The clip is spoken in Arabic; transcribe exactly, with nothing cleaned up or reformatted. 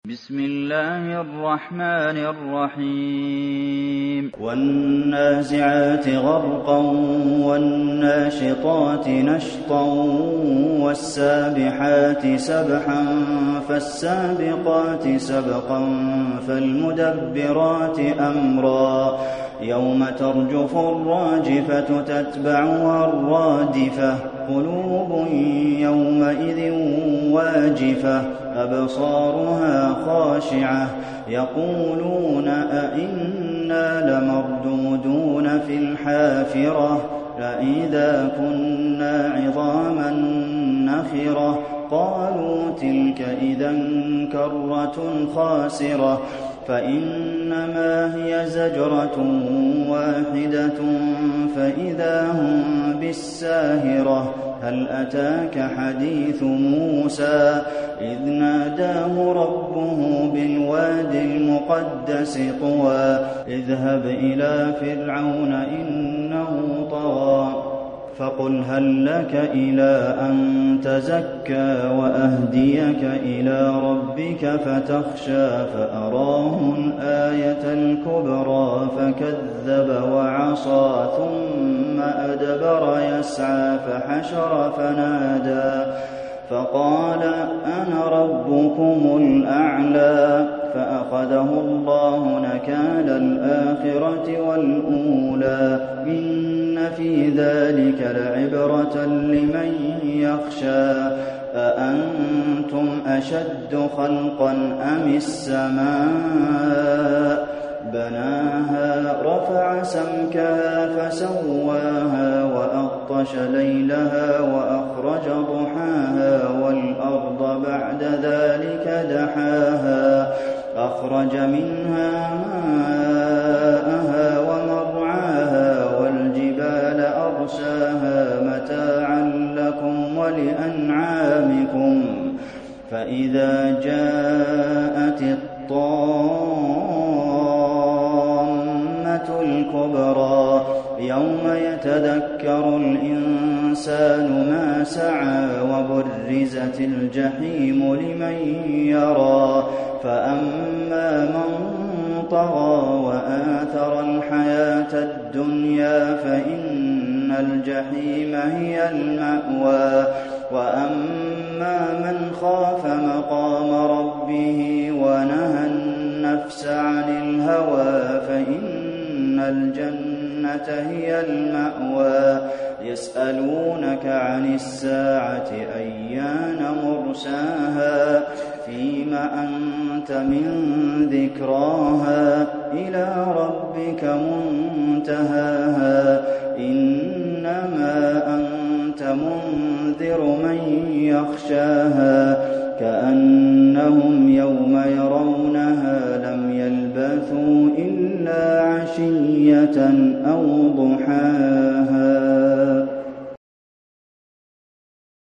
بسم الله الرحمن الرحيم والنازعات غرقا والناشطات نشطا والسابحات سبحا فالسابقات سبقا فالمدبرات أمرا يوم ترجف الراجفة تتبعها الرادفة قلوب يومئذ واجفة أبصارها خاشعة يقولون أئنا لمردودون في الحافرة أئذا كنا عظاما نخرة قالوا تلك إذا كرة خاسرة فإنما هي زجرة واحدة فإذا هم بالساهرة هل أتاك حديث موسى إذ ناداه ربه بالوادي المقدس طوى اذهب إلى فرعون إنه طغى فقل هل لك إلى أن تزكى وأهديك إلى ربك فتخشى فأراه الآية الكبرى فكذب وعصى ثم أدبر يسعى فحشر فنادى فقال أنا ربكم الأعلى فأخذه الله نكال الآخرة والأولى إن في ذلك لعبرة لمن يخشى أأنتم أشد خلقا أم السماء بناها رفع سمكها فسواها وأغطش ليلها وأخرج ضحاها والأرض بعد ذلك دحاها أخرج منها ماءها ومرعاها والجبال أرساها متاعا لكم ولأنعامكم فإذا جاءت الطامة الكبرى يوم يتذكر الإنسان ما سعى وبرزت الجحيم لمن يرى فأما من طغى وآثر الحياة الدنيا فإن الجحيم هي المأوى وأما من خاف مقام ربه ونهى النفس عن الهوى فإن الجنة هي المأوى يسألونك عن الساعة أيان مرساها فيم أنت من ذكراها إلى ربك منتهاها إنما أنت منذر من يخشاها كأنهم يوم يرونها لم يلبثوا إلا عشية أو ضحاها.